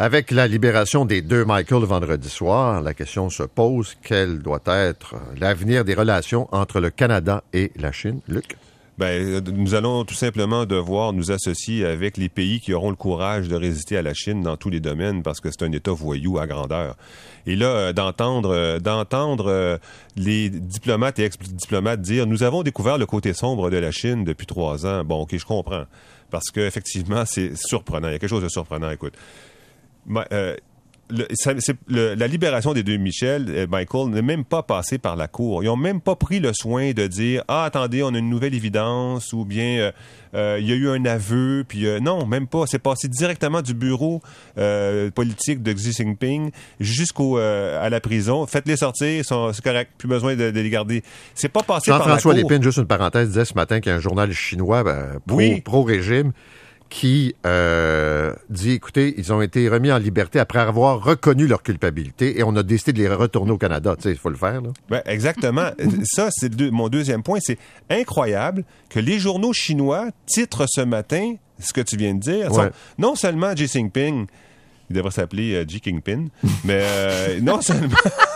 Avec la libération des deux Michael vendredi soir, la question se pose, quel doit être l'avenir des relations entre le Canada et la Chine? Luc? Nous allons tout simplement devoir nous associer avec les pays qui auront le courage de résister à la Chine dans tous les domaines parce que c'est un État voyou à grandeur. Et là, d'entendre les diplomates et ex-diplomates dire « Nous avons découvert le côté sombre de la Chine depuis 3 ans. » Bon, OK, je comprends. Parce qu'effectivement, c'est surprenant. Il y a quelque chose de surprenant. Écoute, la libération des deux Michael n'est même pas passée par la Cour. Ils n'ont même pas pris le soin de dire « Ah, attendez, on a une nouvelle évidence » ou bien il y a eu un aveu. Puis non, même pas. C'est passé directement du bureau politique de Xi Jinping à la prison. Faites-les sortir, c'est correct. Plus besoin de les garder. C'est pas passé par la Cour. Jean-François Lépine, juste une parenthèse, disait ce matin qu'il y a un journal chinois pro-régime qui dit, écoutez, ils ont été remis en liberté après avoir reconnu leur culpabilité et on a décidé de les retourner au Canada. Tu sais, il faut le faire, là. Exactement. Ça, c'est mon deuxième point. C'est incroyable que les journaux chinois titrent ce matin ce que tu viens de dire. Ouais. Non seulement Xi Jinping, il devrait s'appeler Xi Kingpin, mais non seulement...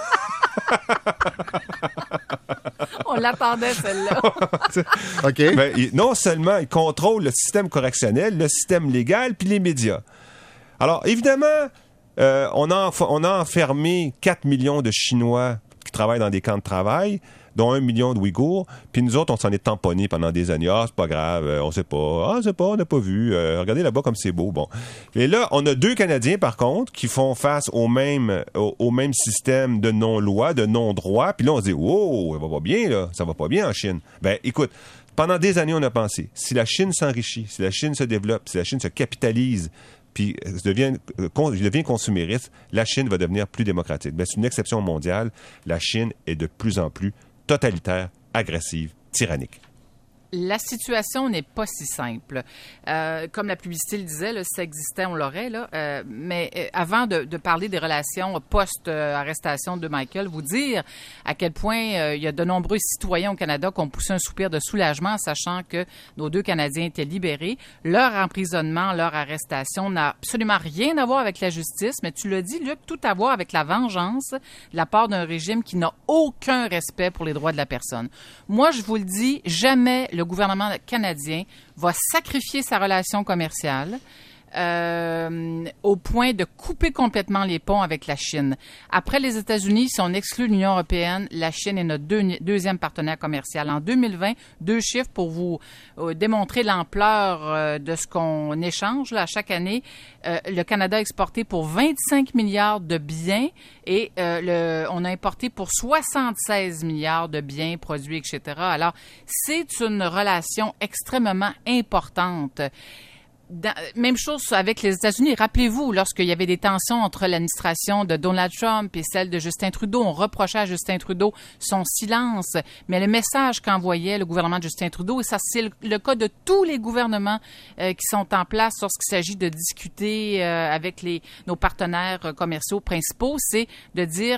On l'attendait, celle-là. OK. Non seulement il contrôle le système correctionnel, le système légal, puis les médias. Alors, évidemment, on a enfermé 4 millions de Chinois qui travaillent dans des camps de travail, dont 1 million de Ouïghours, puis nous autres, on s'en est tamponnés pendant des années. Ah, c'est pas grave, on sait pas. Ah, c'est pas, on n'a pas vu. Regardez là-bas comme c'est beau. Bon. Et là, on a 2 Canadiens, par contre, qui font face au même système de non-loi, de non-droit. Puis là, on se dit, wow, ça va pas bien, là. Ça va pas bien en Chine. Écoute, pendant des années, on a pensé, si la Chine s'enrichit, si la Chine se développe, si la Chine se capitalise, puis devient consumériste, la Chine va devenir plus démocratique. C'est une exception mondiale. La Chine est de plus en plus totalitaire, agressive, tyrannique. La situation n'est pas si simple. Comme la publicité le disait, là, si ça existait, on l'aurait. Là. Mais avant de parler des relations post-arrestation de Michael, vous dire à quel point il y a de nombreux citoyens au Canada qui ont poussé un soupir de soulagement en sachant que nos 2 Canadiens étaient libérés. Leur emprisonnement, leur arrestation n'a absolument rien à voir avec la justice, mais tu l'as dit, Luc, tout à voir avec la vengeance de la part d'un régime qui n'a aucun respect pour les droits de la personne. Moi, je vous le dis, jamais le gouvernement canadien va sacrifier sa relation commerciale au point de couper complètement les ponts avec la Chine. Après les États-Unis, si on exclut l'Union européenne, la Chine est notre deuxième partenaire commercial. En 2020, 2 chiffres pour vous démontrer l'ampleur de ce qu'on échange là, chaque année. Le Canada a exporté pour 25 milliards de biens et on a importé pour 76 milliards de biens, produits, etc. Alors, c'est une relation extrêmement importante. Même chose avec les États-Unis. Rappelez-vous, lorsqu'il y avait des tensions entre l'administration de Donald Trump et celle de Justin Trudeau, on reprochait à Justin Trudeau son silence. Mais le message qu'envoyait le gouvernement de Justin Trudeau, et ça c'est le cas de tous les gouvernements qui sont en place lorsqu'il s'agit de discuter avec nos partenaires commerciaux principaux, c'est de dire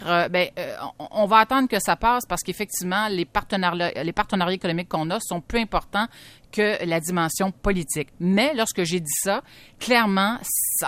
on va attendre que ça passe parce qu'effectivement les partenariats économiques qu'on a sont plus importants que la dimension politique. Mais lorsque j'ai dit ça, clairement,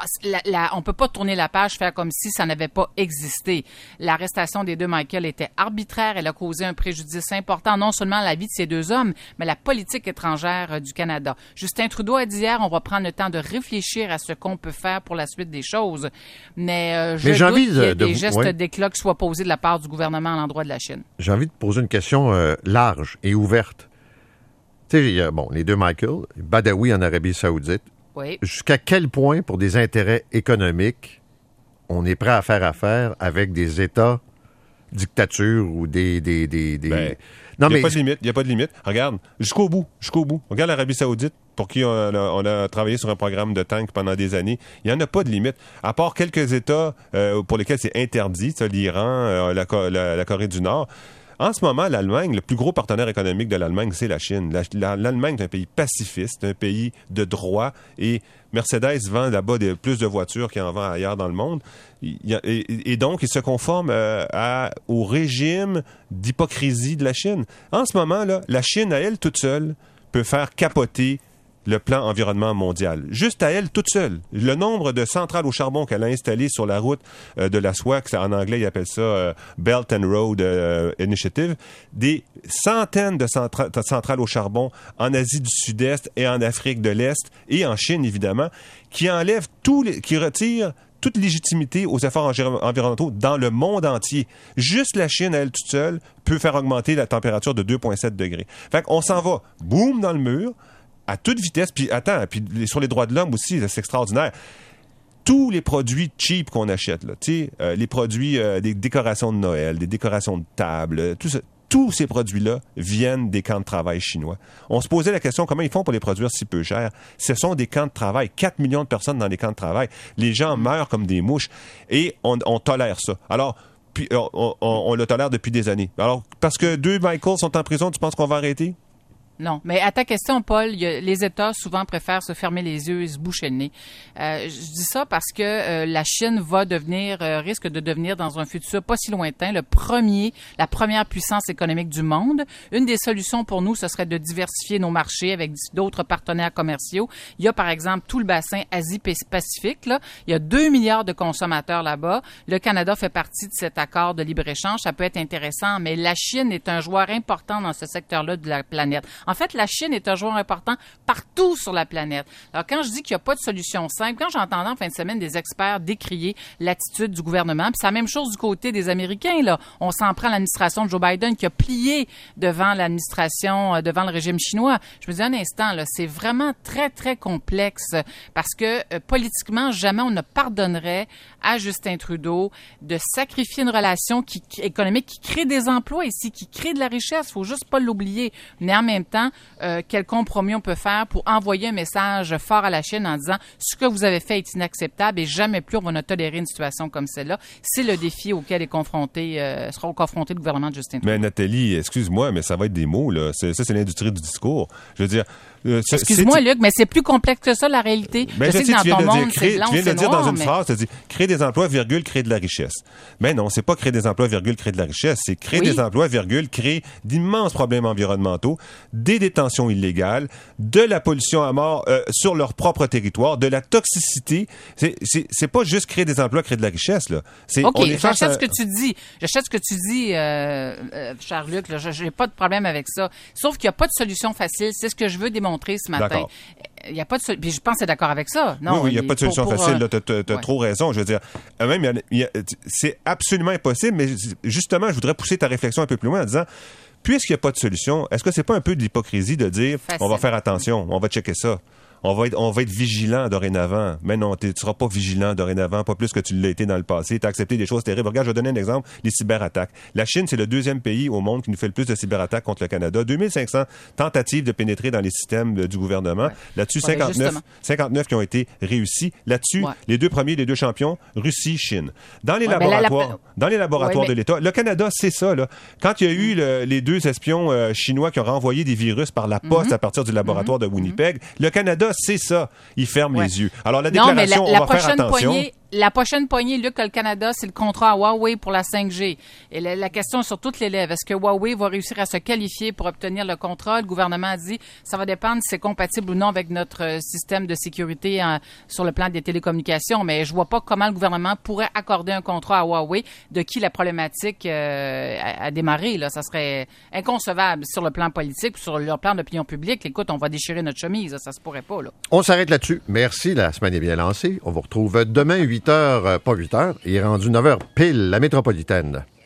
on peut pas tourner la page, faire comme si ça n'avait pas existé. L'arrestation des 2 Michael était arbitraire. Elle a causé un préjudice important, non seulement à la vie de ces 2 hommes, mais à la politique étrangère du Canada. Justin Trudeau a dit hier, on va prendre le temps de réfléchir à ce qu'on peut faire pour la suite des choses. Mais je doute qu'il y ait des gestes d'éclat qui soient posés de la part du gouvernement à l'endroit de la Chine. J'ai envie de poser une question large et ouverte. Tu sais, il y a, les 2 Michael, Badawi en Arabie Saoudite. Oui. Jusqu'à quel point, pour des intérêts économiques, on est prêt à faire affaire avec des États dictatures ou des... Non, il n'y a pas de limite. Regarde, jusqu'au bout. Regarde l'Arabie Saoudite, pour qui on a travaillé sur un programme de tanks pendant des années. Il n'y en a pas de limite. À part quelques États pour lesquels c'est interdit, l'Iran, la Corée du Nord. En ce moment, l'Allemagne, le plus gros partenaire économique de l'Allemagne, c'est la Chine. L'Allemagne est un pays pacifiste, un pays de droit, et Mercedes vend là-bas plus de voitures qu'il en vend ailleurs dans le monde. Et donc, il se conforme au régime d'hypocrisie de la Chine. En ce moment, là, la Chine, à elle toute seule, peut faire capoter le plan environnement mondial. Juste à elle, toute seule. Le nombre de centrales au charbon qu'elle a installées sur la route de la soie, en anglais, ils appellent ça Belt and Road Initiative, des centaines de centrales au charbon en Asie du Sud-Est et en Afrique de l'Est et en Chine, évidemment, qui enlèvent qui retirent toute légitimité aux efforts environnementaux dans le monde entier. Juste la Chine, elle toute seule, peut faire augmenter la température de 2,7 degrés. Fait qu'on s'en va, boum, dans le mur, à toute vitesse. Puis sur les droits de l'homme aussi, c'est extraordinaire. Tous les produits cheap qu'on achète, là, les produits des décorations de Noël, des décorations de table, tout ça, tous ces produits-là viennent des camps de travail chinois. On se posait la question, comment ils font pour les produire si peu cher? Ce sont des camps de travail. 4 millions de personnes dans les camps de travail. Les gens meurent comme des mouches et on tolère ça. Alors, puis, on le tolère depuis des années. Alors, parce que 2 Michael sont en prison, tu penses qu'on va arrêter? Non, mais à ta question, Paul, les États souvent préfèrent se fermer les yeux et se boucher le nez. Je dis ça parce que la Chine risque de devenir dans un futur pas si lointain la première puissance économique du monde. Une des solutions pour nous, ce serait de diversifier nos marchés avec d'autres partenaires commerciaux. Il y a par exemple tout le bassin Asie-Pacifique. Là, il y a 2 milliards de consommateurs là-bas. Le Canada fait partie de cet accord de libre-échange. Ça peut être intéressant, mais la Chine est un joueur important dans ce secteur-là de la planète. En fait, la Chine est un joueur important partout sur la planète. Alors, quand je dis qu'il n'y a pas de solution simple, quand j'entendais en fin de semaine des experts décrier l'attitude du gouvernement, puis c'est la même chose du côté des Américains, là. On s'en prend à l'administration de Joe Biden qui a plié devant devant le régime chinois. Je me dis un instant, là, c'est vraiment très, très complexe parce que politiquement, jamais on ne pardonnerait à Justin Trudeau de sacrifier une relation économique qui crée des emplois ici, qui crée de la richesse. Faut juste pas l'oublier. Mais en même temps, quel compromis on peut faire pour envoyer un message fort à la Chine en disant ce que vous avez fait est inacceptable et jamais plus on va ne tolérer une situation comme celle-là. C'est le défi auquel sera confronté le gouvernement de Justin Trudeau. Mais Nathalie, excuse-moi, mais ça va être des mots, là. Ça, c'est l'industrie du discours. Je veux dire... Excuse-moi, Luc, mais c'est plus complexe que ça, la réalité. Ben, je sais que dans ton monde, c'est blanc, tu viens de le dire noir, dans une phrase, tu as dit créer des emplois, virgule, créer de la richesse. Mais non, c'est pas créer des emplois, virgule, créer de la richesse. C'est créer des emplois, virgule, créer d'immenses problèmes environnementaux, des détentions illégales, de la pollution à mort sur leur propre territoire, de la toxicité. C'est pas juste créer des emplois, créer de la richesse, là. OK, j'achète ce que tu dis. J'achète ce que tu dis, cher Luc. J'ai pas de problème avec ça. Sauf qu'il n'y a pas de solution facile. C'est ce que je veux démontrer ce matin. D'accord. Il y a pas de puis je pense que c'est d'accord avec ça. Non, oui, il n'y a pas de solution facile. Tu as trop raison. Je veux dire, même, c'est absolument impossible, mais justement, je voudrais pousser ta réflexion un peu plus loin en disant, puisqu'il n'y a pas de solution, est-ce que c'est pas un peu de l'hypocrisie de dire, on va faire attention, on va checker ça? On va être vigilant dorénavant. Mais non, tu seras pas vigilant dorénavant, pas plus que tu l'as été dans le passé. Tu as accepté des choses terribles. Regarde, je vais donner un exemple, les cyberattaques. La Chine, c'est le 2e pays au monde qui nous fait le plus de cyberattaques contre le Canada. 2500 tentatives de pénétrer dans les systèmes du gouvernement. Ouais. Là-dessus, 59 qui ont été réussis. Là-dessus, les 2 premiers, les 2 champions, Russie, Chine. Dans les laboratoires de l'État, le Canada, c'est ça, là. Quand il y a eu les 2 espions chinois qui ont renvoyé des virus par la poste à partir du laboratoire de Winnipeg, le Canada, c'est ça. Ils ferment les yeux. Alors, la déclaration, on va faire attention. La prochaine poignée, Luc, que le Canada, c'est le contrat à Huawei pour la 5G. Et la question sur toutes les lèvres, est-ce que Huawei va réussir à se qualifier pour obtenir le contrat? Le gouvernement a dit, ça va dépendre si c'est compatible ou non avec notre système de sécurité sur le plan des télécommunications. Mais je vois pas comment le gouvernement pourrait accorder un contrat à Huawei de qui la problématique a démarré. Là, ça serait inconcevable sur le plan politique, sur le plan d'opinion publique. Écoute, on va déchirer notre chemise. Ça se pourrait pas, là. On s'arrête là-dessus. Merci. La semaine est bien lancée. On vous retrouve demain, 8h, pas 8h. Il est rendu 9h pile, la métropolitaine.